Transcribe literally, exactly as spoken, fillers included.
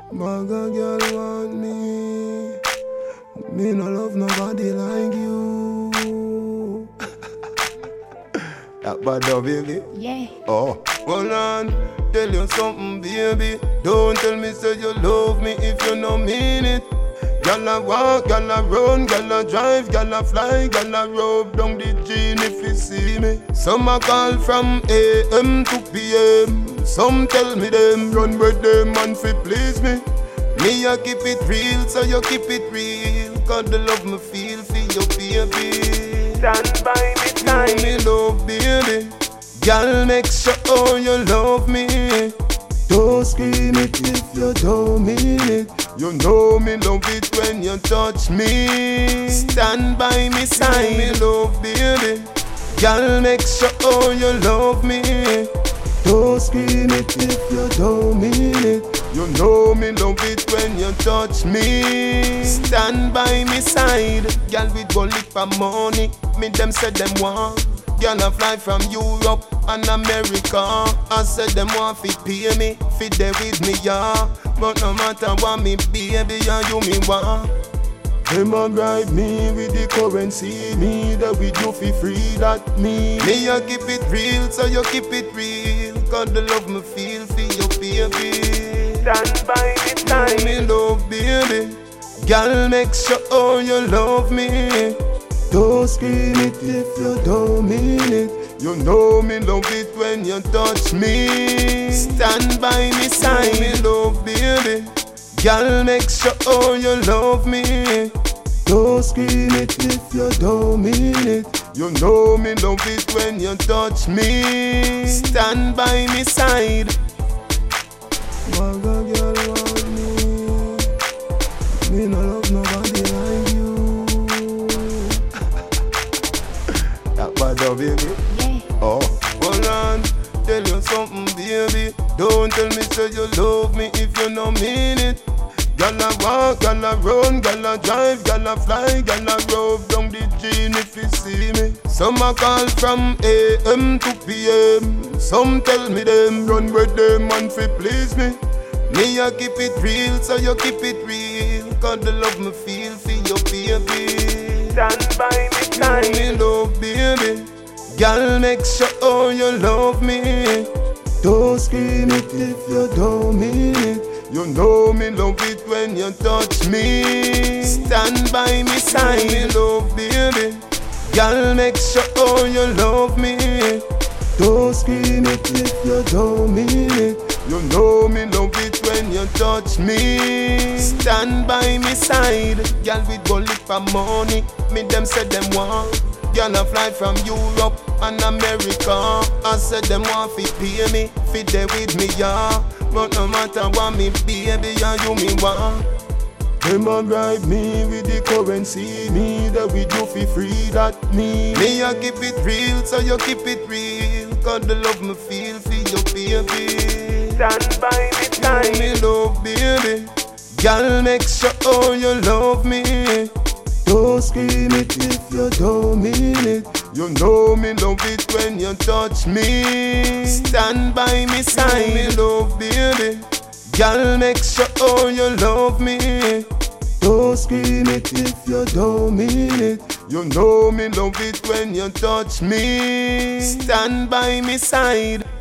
Maga girl want me. Me no love nobody like you. That bad now, baby? Yeah. Oh, hold on, tell you something, baby. Don't tell me say you love me if you no mean it. Gyal a walk, gyal a run, gyal a drive, gyal a fly, gyal a rub down the gene if you see me. Some a call from A M to P M. Some tell me them run with them and fi please me. Me a keep it real, so you keep it real. Cause the love me feel for you, baby. Stand by me You me time. love, baby. Girl, make sure oh you love me. Don't scream it if you don't mean it. You know me love it when you touch me. Stand by me side. You me love, baby. Girl, make sure oh you love me. Don't scream it if you don't mean it. You know me love it when you touch me. Stand by me side. Girl with go lick for money. Me them say them want. Girl a fly from Europe and America. I said them want fi pay me, fi dey with me, yeah. But no matter what me baby, yeah, you me want. Them a bribe me with the currency. Me that with you fi free, that me. Me a keep it real, so you keep it real. Cause the love me feel for you, baby. Stand by me You time. me love, baby. Girl, make sure oh you love me. Don't scream it if you don't mean it. You know me love it when you touch me. Stand by me side. You me love, baby. Girl, make sure oh you love me. Don't scream it if you don't mean it. You know me love it when you touch me. Stand by me side. Maga girl want me. Me no love nobody like you. That bad now, baby? Yeah. Oh, hold on, tell you something, baby. Don't tell me say you love me if you no mean it. Gyal a walk, gyal a run, gyal a drive, gyal a fly, gyal a rub down the gene if you see me. Some a call from A M to P M. Some tell me them run with them and fi please me. Me a keep it real, so you keep it real. Cause the love me feel for you, baby. Stand by me You time. me love, baby. Girl, make sure oh you love me. Don't scream it if you don't mean it. You know me love it when you touch me. Stand by me side. You me love, baby. Girl, make sure oh you love me. Don't scream it if you don't mean it. You know me love it when you touch me. Stand by me side. Girl with go lick for money. Me them say them want. Girl a fly from Europe and America. I said them want fi pay me, fi dey with me, yeah. But no matter what me baby, yeah, you me want. Them a bribe me with the currency. Me that with you fi free, that me. Me a keep it real, so you keep it real. Cause the love me feel for you, baby. Stand by me You time. me love, baby. Girl, make sure oh you love me. Don't scream it if you don't mean it. You know me love it when you touch me. Stand by me side. You me love, baby. Girl, make sure oh you love me. Don't scream it if you don't mean it. You know me love it when you touch me. Stand by me side.